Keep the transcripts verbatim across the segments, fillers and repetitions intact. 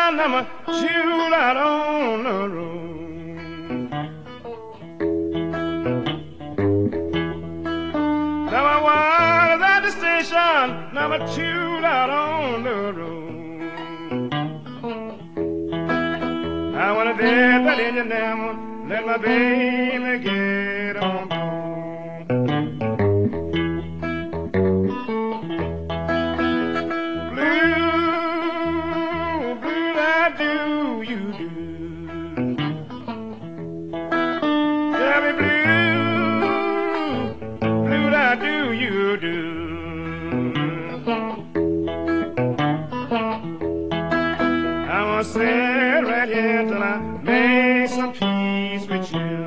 station, I'm a chewed out on the road. Number one is at the station, number two out on the road. I wanna dance that engine down, let my baby get on board. Blue, blue, I do, you do. Tell me blue, blue, I do, you do. I wanna sit right here till I make some peace with you.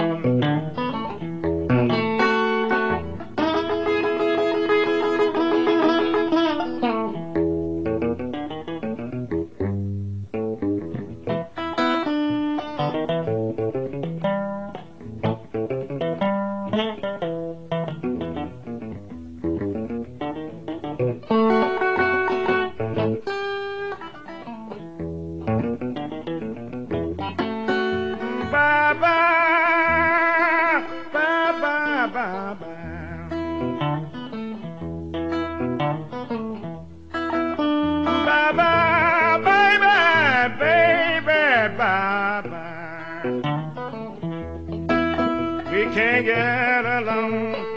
Bye bye, bye bye, bye bye. Bye bye, baby, baby, bye bye. We can't get along.